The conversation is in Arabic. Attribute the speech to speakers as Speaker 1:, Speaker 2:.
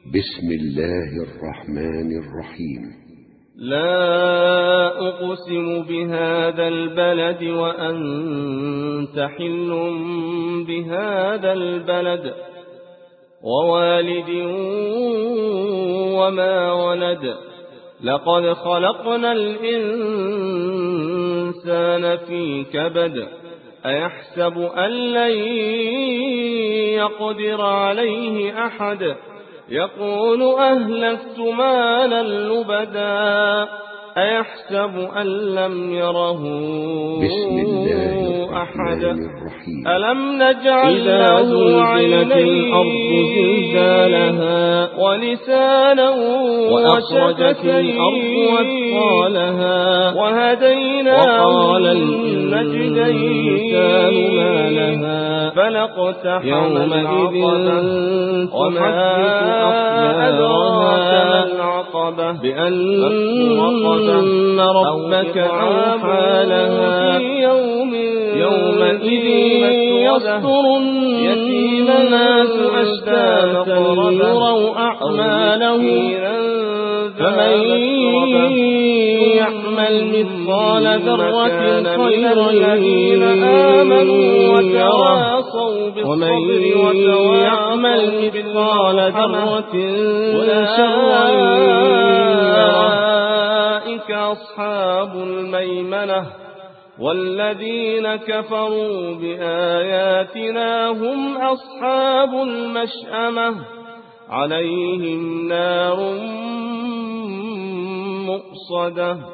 Speaker 1: بسم الله الرحمن الرحيم.
Speaker 2: لا أقسم بهذا البلد وأنت حل بهذا البلد ووالد وما ولد لقد خلقنا الإنسان في كبد أيحسب أن لن يقدر عليه أحد يقول أهلكت مالا لبدا أيحسب أن لم يره أحد ألم نجعل له عينين ولسانا وشفتين وهديناه النجدين فلاقتحم العقبة وما أدراك ما العقبة بأن ربك أوحى لها يومئذ يصدر الناس أشتاتا ليروا أعمالهم فمن يعمل مثقال ذرة خيرا يره ومن يعمل مثقال ذرة شرا أولئك أصحاب الميمنة والذين كفروا بآياتنا هم أصحاب المشأمة عليهم نار مؤصدة.